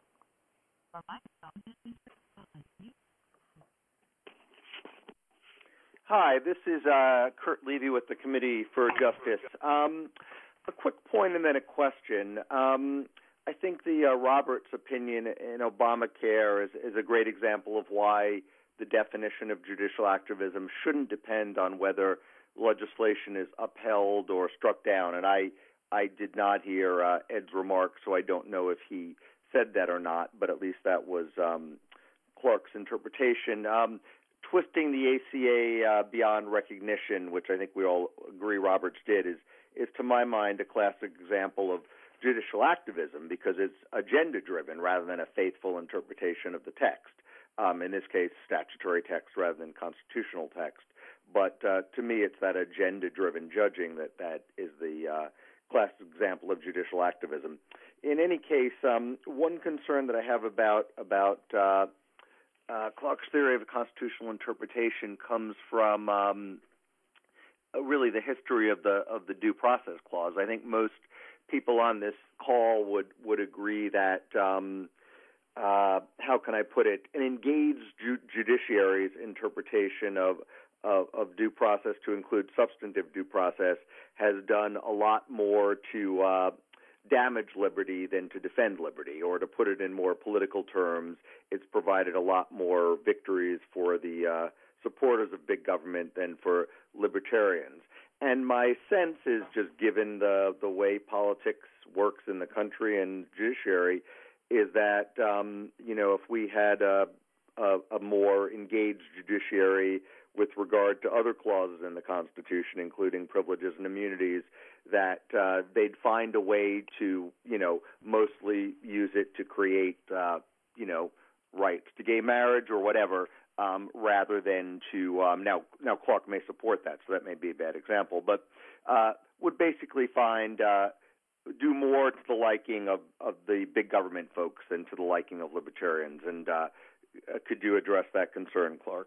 Hi, this is Kurt Levy with the Committee for Justice. A quick point and then a question. I think the Roberts opinion in Obamacare is a great example of why the definition of judicial activism shouldn't depend on whether legislation is upheld or struck down. And I did not hear Ed's remarks, so I don't know if he said that or not, but at least that was Clark's interpretation. Twisting the ACA beyond recognition, which I think we all agree Roberts did, is to my mind a classic example of judicial activism because it's agenda-driven rather than a faithful interpretation of the text. In this case, statutory text rather than constitutional text. But to me, it's that agenda-driven judging that is the classic example of judicial activism. In any case, one concern that I have about Clark's theory of a constitutional interpretation comes from really the history of the Due Process Clause. I think most people on this call would agree that how can I put it? An engaged judiciary's interpretation of due process to include substantive due process has done a lot more to damage liberty than to defend liberty, or to put it in more political terms, it's provided a lot more victories for the supporters of big government than for libertarians. And my sense is, just given the way politics works in the country and judiciary, is that if we had a more engaged judiciary with regard to other clauses in the Constitution, including privileges and immunities, that they'd find a way to, mostly use it to create, rights to gay marriage or whatever, rather than to now Clark may support that, so that may be a bad example, but would basically do more to the liking of the big government folks than to the liking of libertarians. And could you address that concern, Clark?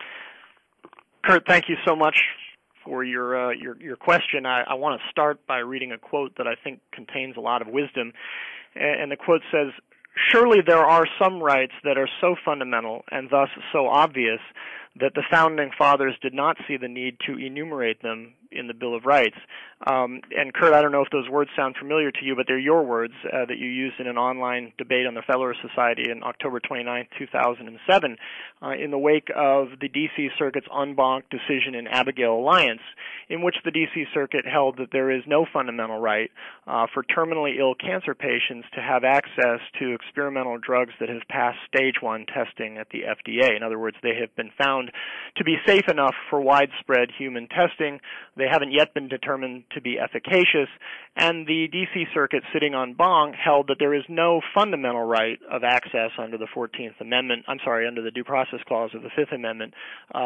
Kurt, thank you so much for your question. I want to start by reading a quote that I think contains a lot of wisdom. And the quote says, "Surely there are some rights that are so fundamental and thus so obvious that the Founding Fathers did not see the need to enumerate them in the Bill of Rights." And Kurt, I don't know if those words sound familiar to you, but they're your words that you used in an online debate on the Federalist Society on October 29, 2007, in the wake of the D.C. Circuit's en banc decision in Abigail Alliance, in which the D.C. Circuit held that there is no fundamental right for terminally ill cancer patients to have access to experimental drugs that have passed stage 1 testing at the FDA. In other words, they have been found to be safe enough for widespread human testing. They haven't yet been determined to be efficacious, and the D.C. Circuit, sitting en banc, held that there is no fundamental right of access under the 14th Amendment, under the Due Process Clause of the Fifth Amendment,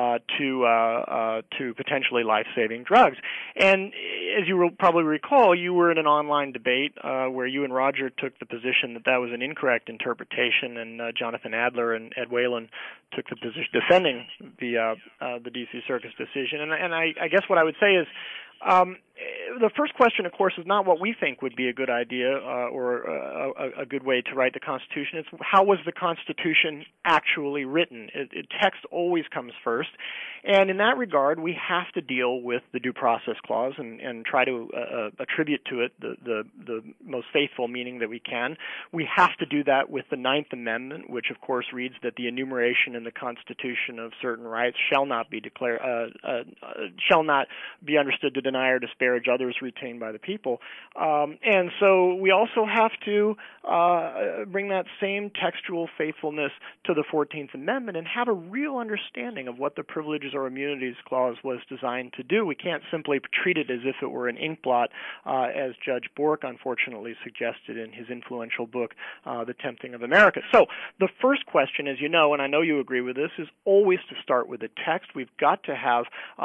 to potentially life-saving drugs. And as you will probably recall, you were in an online debate where you and Roger took the position that that was an incorrect interpretation, and Jonathan Adler and Ed Whalen took the position defending the D.C. Circuit's decision. And I guess what I would say is the first question, of course, is not what we think would be a good idea or a good way to write the Constitution. It's how was the Constitution actually written? Text always comes first. And in that regard, we have to deal with the Due Process Clause and try to attribute to it the most faithful meaning that we can. We have to do that with the Ninth Amendment, which, of course, reads that the enumeration in the Constitution of certain rights shall not be shall not be understood to deny or disparage others retained by the people. And so we also have to bring that same textual faithfulness to the 14th Amendment and have a real understanding of what the Privileges or Immunities Clause was designed to do. We can't simply treat it as if it were an inkblot, as Judge Bork unfortunately suggested in his influential book, The Tempting of America. So the first question, as you know, and I know you agree with this, is always to start with the text. We've got to have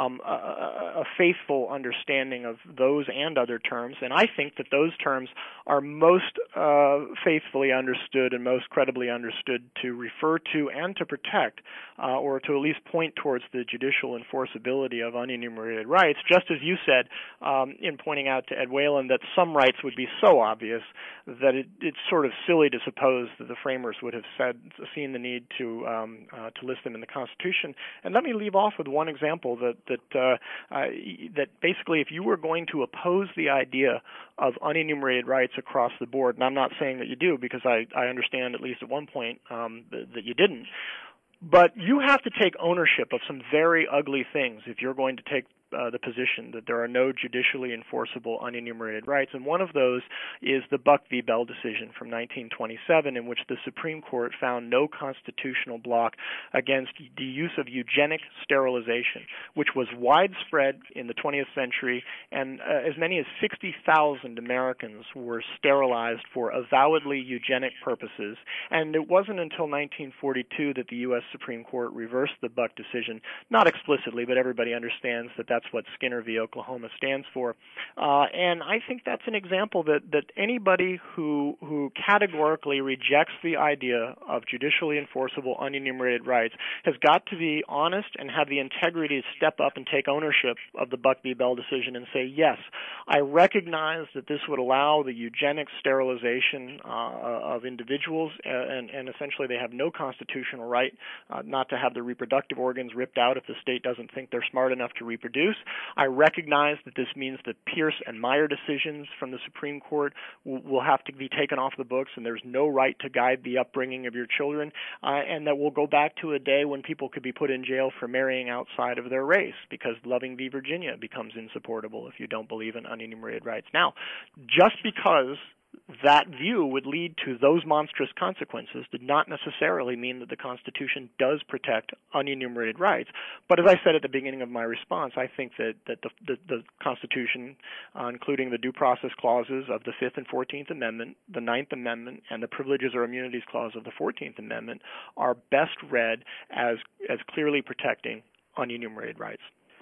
a faithful understanding of those and other terms, and I think that those terms are most faithfully understood and most credibly understood to refer to and to protect, or to at least point towards the judicial enforceability of unenumerated rights, just as you said in pointing out to Ed Whalen that some rights would be so obvious that it's sort of silly to suppose that the framers would have seen the need to list them in the Constitution. And let me leave off with one example that basically, if you were going to oppose the idea of unenumerated rights across the board, and I'm not saying that you do because I understand at least at one point that you didn't, but you have to take ownership of some very ugly things if you're going to take the position that there are no judicially enforceable unenumerated rights. And one of those is the Buck v. Bell decision from 1927, in which the Supreme Court found no constitutional block against the use of eugenic sterilization, which was widespread in the 20th century, and as many as 60,000 Americans were sterilized for avowedly eugenic purposes. And it wasn't until 1942 that the U.S. Supreme Court reversed the Buck decision, not explicitly, but everybody understands that that's what Skinner v. Oklahoma stands for. And I think that's an example that anybody who categorically rejects the idea of judicially enforceable unenumerated rights has got to be honest and have the integrity to step up and take ownership of the Buck v. Bell decision and say, yes, I recognize that this would allow the eugenic sterilization of individuals, and essentially they have no constitutional right not to have their reproductive organs ripped out if the state doesn't think they're smart enough to reproduce. I recognize that this means that Pierce and Meyer decisions from the Supreme Court will have to be taken off the books, and there's no right to guide the upbringing of your children, and that we'll go back to a day when people could be put in jail for marrying outside of their race, because Loving v. Virginia becomes insupportable if you don't believe in unenumerated rights. Now, just because that view would lead to those monstrous consequences did not necessarily mean that the Constitution does protect unenumerated rights. But as I said at the beginning of my response, I think that the Constitution, including the due process clauses of the 5th and 14th Amendment, the 9th Amendment, and the Privileges or Immunities Clause of the 14th Amendment are best read as clearly protecting unenumerated rights.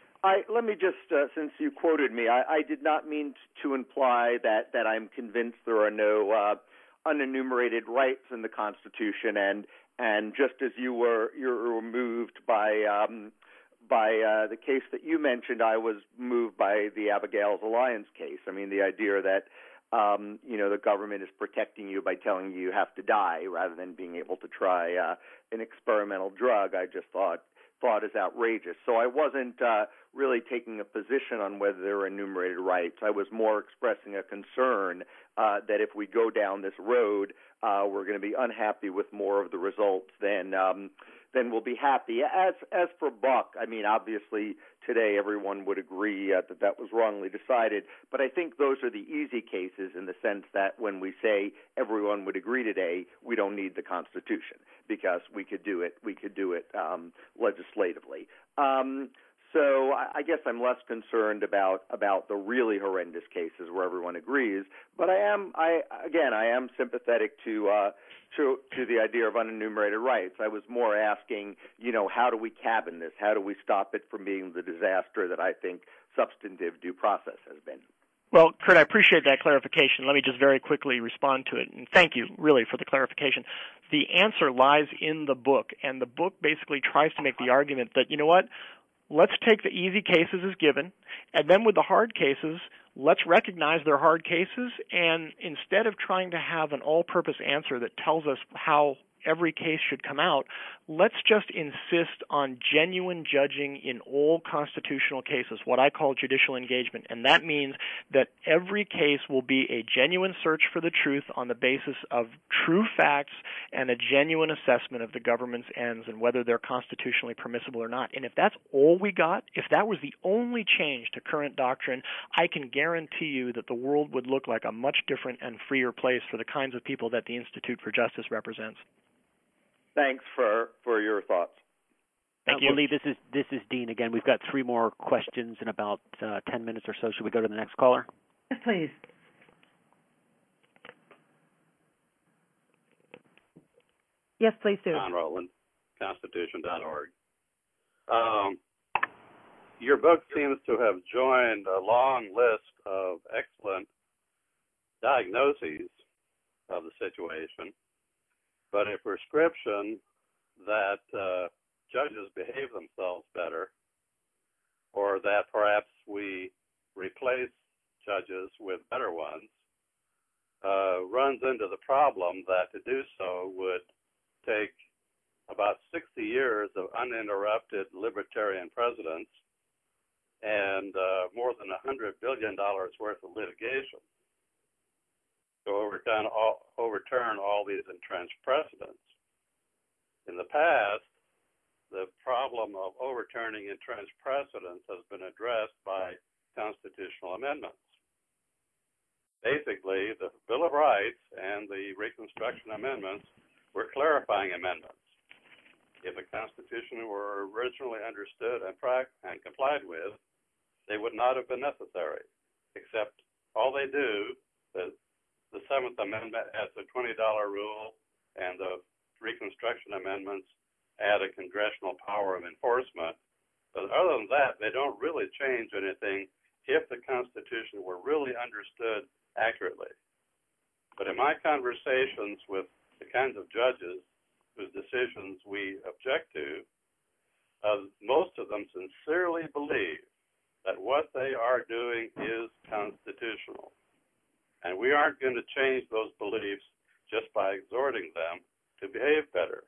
Let me just, since you quoted me, I did not mean to imply that I'm convinced there are no unenumerated rights in the Constitution, and just as you're moved by the case that you mentioned, I was moved by the Abigail's Alliance case. I mean, the idea that the government is protecting you by telling you have to die rather than being able to try an experimental drug, I just thought is outrageous. So I wasn't really taking a position on whether there were enumerated rights. I was more expressing a concern that if we go down this road, we're going to be unhappy with more of the results than we'll be happy. As for Buck, I mean, obviously today everyone would agree that was wrongly decided, but I think those are the easy cases in the sense that when we say everyone would agree today, we don't need the Constitution because we could do it legislatively. So I guess I'm less concerned about the really horrendous cases where everyone agrees, but I am sympathetic to the idea of unenumerated rights. I was more asking, how do we cabin this? How do we stop it from being the disaster that I think substantive due process has been? Well, Kurt, I appreciate that clarification. Let me just very quickly respond to it, and thank you, really, for the clarification. The answer lies in the book, and the book basically tries to make the argument that, let's take the easy cases as given, and then with the hard cases, let's recognize they're hard cases, and instead of trying to have an all-purpose answer that tells us how every case should come out, let's just insist on genuine judging in all constitutional cases, what I call judicial engagement. And that means that every case will be a genuine search for the truth on the basis of true facts and a genuine assessment of the government's ends and whether they're constitutionally permissible or not. And if that's all we got, if that was the only change to current doctrine, I can guarantee you that the world would look like a much different and freer place for the kinds of people that the Institute for Justice represents. Thanks for your thoughts. Thank you. Lee, this is Dean again. We've got 3 more questions in about 10 minutes or so. Should we go to the next caller? Yes, please. Yes, please do. John Rowland, Constitution.org. Your book seems to have joined a long list of excellent diagnoses of the situation, but a prescription that judges behave themselves better, or that perhaps we replace judges with better ones, runs into the problem that to do so would take about 60 years of uninterrupted libertarian presidents and more than $100 billion worth of litigation to overturn all these entrenched precedents. In the past, the problem of overturning entrenched precedents has been addressed by constitutional amendments. Basically, the Bill of Rights and the Reconstruction Amendments were clarifying amendments. If the Constitution were originally understood and complied with, they would not have been necessary, except all they do, the Seventh Amendment adds a $20 rule, and the Reconstruction Amendments add a congressional power of enforcement. But other than that, they don't really change anything if the Constitution were really understood accurately. But in my conversations with the kinds of judges whose decisions we object to, most of them sincerely believe that what they are doing is constitutional. And we aren't going to change those beliefs just by exhorting them to behave better.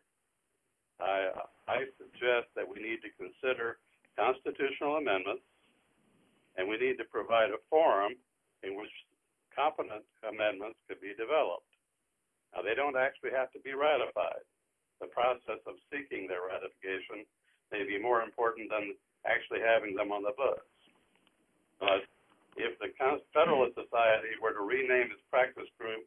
I suggest that we need to consider constitutional amendments, and we need to provide a forum in which competent amendments could be developed. Now, they don't actually have to be ratified. The process of seeking their ratification may be more important than actually having them on the books. But if the Federalist Society were to rename its practice group,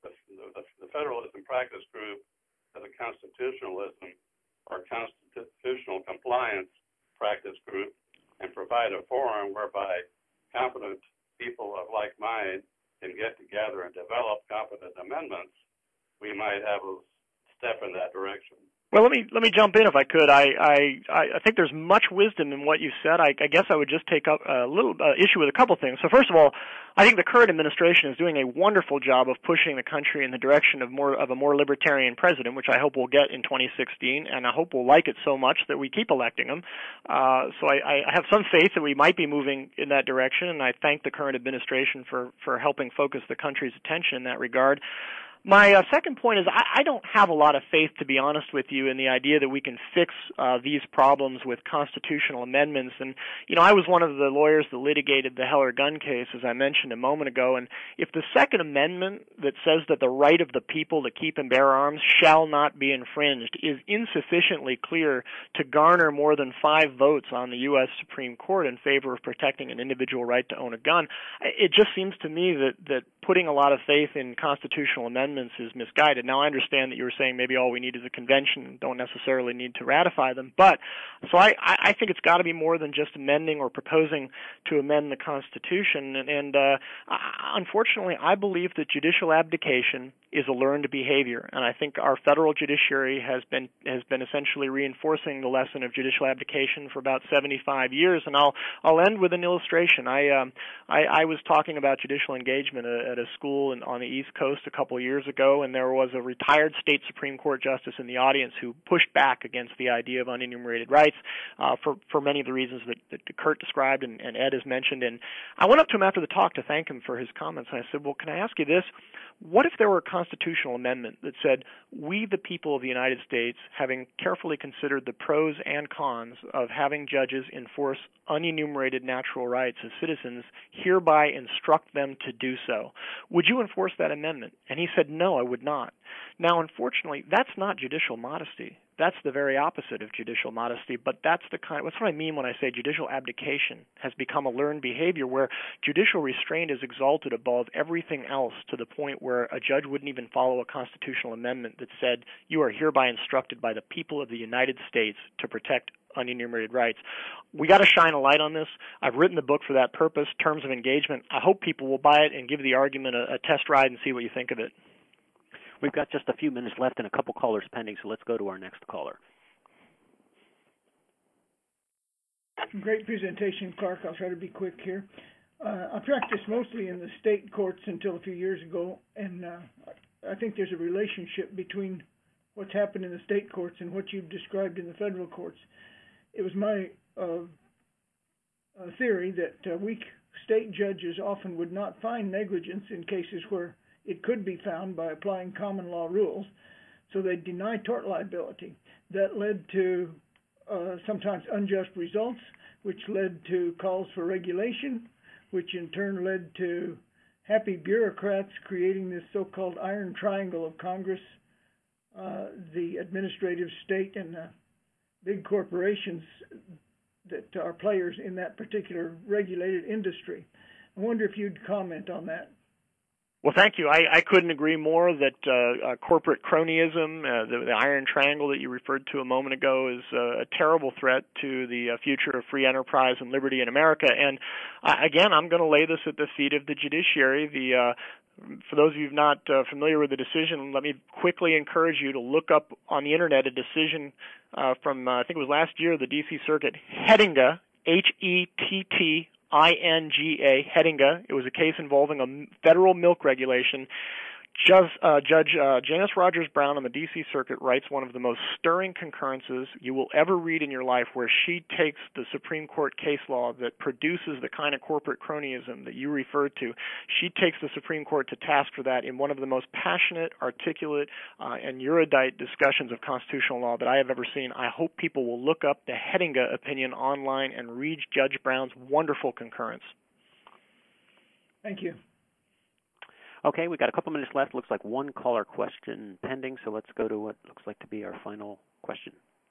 the Federalism Practice Group, as a Constitutionalism or Constitutional Compliance Practice Group, and provide a forum whereby competent people of like mind can get together and develop competent amendments, we might have a step in that direction. Well, let me jump in if I could. I think there's much wisdom in what you said. I guess I would just take up a little issue with a couple things. So first of all, I think the current administration is doing a wonderful job of pushing the country in the direction of a more libertarian president, which I hope we'll get in 2016, and I hope we'll like it so much that we keep electing him. So I have some faith that we might be moving in that direction, and I thank the current administration for helping focus the country's attention in that regard. My second point is I don't have a lot of faith, to be honest with you, in the idea that we can fix these problems with constitutional amendments. And, I was one of the lawyers that litigated the Heller gun case, as I mentioned a moment ago. And if the Second Amendment that says that the right of the people to keep and bear arms shall not be infringed is insufficiently clear to garner more than 5 votes on the U.S. Supreme Court in favor of protecting an individual right to own a gun, it just seems to me that putting a lot of faith in constitutional amendments is misguided. Now, I understand that you were saying maybe all we need is a convention and don't necessarily need to ratify them, but so I think it's got to be more than just amending or proposing to amend the Constitution. And unfortunately, I believe that judicial abdication is a learned behavior, and I think our federal judiciary has been essentially reinforcing the lesson of judicial abdication for about 75 years. And I'll end with an illustration. I was talking about judicial engagement at a school on the East Coast a couple of years ago, and there was a retired state Supreme Court justice in the audience who pushed back against the idea of unenumerated rights for many of the reasons that Kurt described and Ed has mentioned. And I went up to him after the talk to thank him for his comments, and I said, well, can I ask you this? What if there were a constitutional amendment that said, we, the people of the United States, having carefully considered the pros and cons of having judges enforce unenumerated natural rights as citizens, hereby instruct them to do so? Would you enforce that amendment? And he said, no, I would not. Now, unfortunately, that's not judicial modesty. That's the very opposite of judicial modesty, but that's what I mean when I say judicial abdication has become a learned behavior where judicial restraint is exalted above everything else to the point where a judge wouldn't even follow a constitutional amendment that said, you are hereby instructed by the people of the United States to protect unenumerated rights. We got to shine a light on this. I've written the book for that purpose, Terms of Engagement. I hope people will buy it and give the argument a test ride and see what you think of it. We've got just a few minutes left and a couple callers pending, so let's go to our next caller. Great presentation, Clark. I'll try to be quick here. I practiced mostly in the state courts until a few years ago, and I think there's a relationship between what's happened in the state courts and what you've described in the federal courts. It was my theory that weak state judges often would not find negligence in cases where it could be found by applying common law rules, so they deny tort liability. That led to sometimes unjust results, which led to calls for regulation, which in turn led to happy bureaucrats creating this so-called iron triangle of Congress, the administrative state, and big corporations that are players in that particular regulated industry. I wonder if you'd comment on that. Well, thank you. I couldn't agree more that corporate cronyism, the iron triangle that you referred to a moment ago, is a terrible threat to the future of free enterprise and liberty in America. And again, I'm going to lay this at the feet of the judiciary. For those of you not familiar with the decision, let me quickly encourage you to look up on the Internet a decision from, I think it was last year, the D.C. Circuit, Hettinga, H-E-T-T, INGA, Hettinga. It was a case involving a federal milk regulation. Judge Janice Rogers Brown on the D.C. Circuit writes one of the most stirring concurrences you will ever read in your life, where she takes the Supreme Court case law that produces the kind of corporate cronyism that you referred to. She takes the Supreme Court to task for that in one of the most passionate, articulate, and erudite discussions of constitutional law that I have ever seen. I hope people will look up the Hettinga opinion online and read Judge Brown's wonderful concurrence. Thank you. Okay, we've got a couple minutes left. Looks like one caller question pending, so let's go to what looks like to be our final question.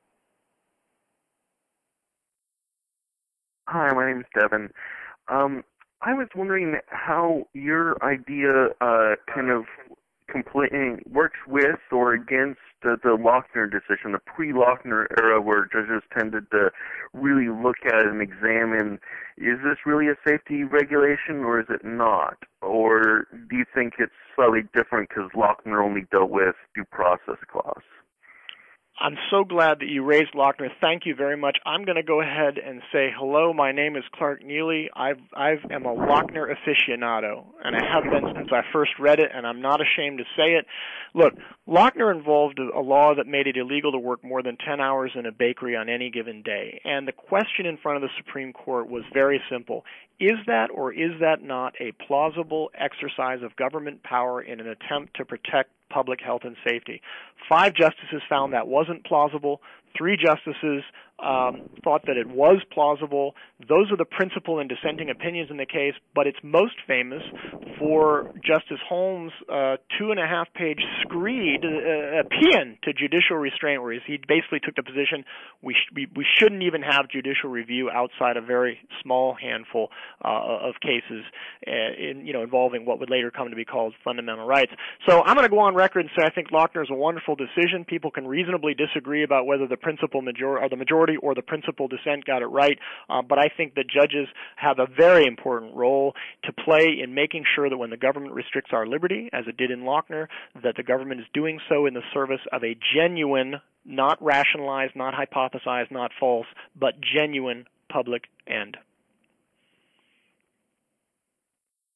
Hi, my name is Devin. I was wondering how your idea kind of works with or against the Lochner decision, the pre-Lochner era where judges tended to really look at and examine, is this really a safety regulation or is it not? Or do you think it's slightly different because Lochner only dealt with due process clause? I'm so glad that you raised Lochner. Thank you very much. I'm going to go ahead and say hello. My name is Clark Neely. I am a Lochner aficionado, and I have been since I first read it, and I'm not ashamed to say it. Look, Lochner involved a law that made it illegal to work more than 10 hours in a bakery on any given day. And the question in front of the Supreme Court was very simple. Is that or is that not a plausible exercise of government power in an attempt to protect public health and safety? 5 justices found that wasn't plausible. 3 justices thought that it was plausible. Those are the principal and dissenting opinions in the case, but it's most famous for Justice Holmes' 2.5-page screed paean to judicial restraint, where he basically took the position we shouldn't even have judicial review outside a very small handful of cases involving what would later come to be called fundamental rights. So I'm going to go on record and say I think Lochner is a wonderful decision. People can reasonably disagree about whether the majority or the principal dissent got it right, but I think that judges have a very important role to play in making sure that when the government restricts our liberty, as it did in Lochner, that the government is doing so in the service of a genuine, not rationalized, not hypothesized, not false, but genuine public end.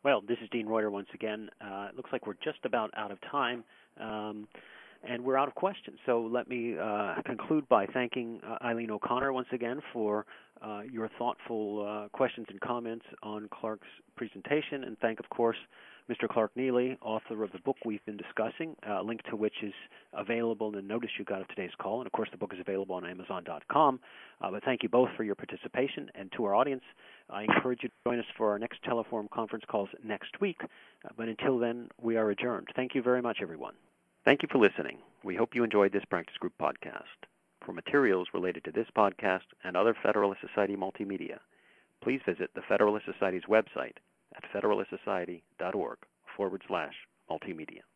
Well, this is Dean Reuter once again. It looks like we're just about out of time, and we're out of questions. So let me conclude by thanking Eileen O'Connor once again for your thoughtful questions and comments on Clark's presentation, and thank, of course, Mr. Clark Neily, author of the book we've been discussing, a link to which is available in the notice you got of today's call. And, of course, the book is available on Amazon.com. But thank you both for your participation. And to our audience, I encourage you to join us for our next Teleforum conference calls next week. But until then, we are adjourned. Thank you very much, everyone. Thank you for listening. We hope you enjoyed this Practice Group podcast. For materials related to this podcast and other Federalist Society multimedia, please visit the Federalist Society's website at federalistsociety.org/multimedia.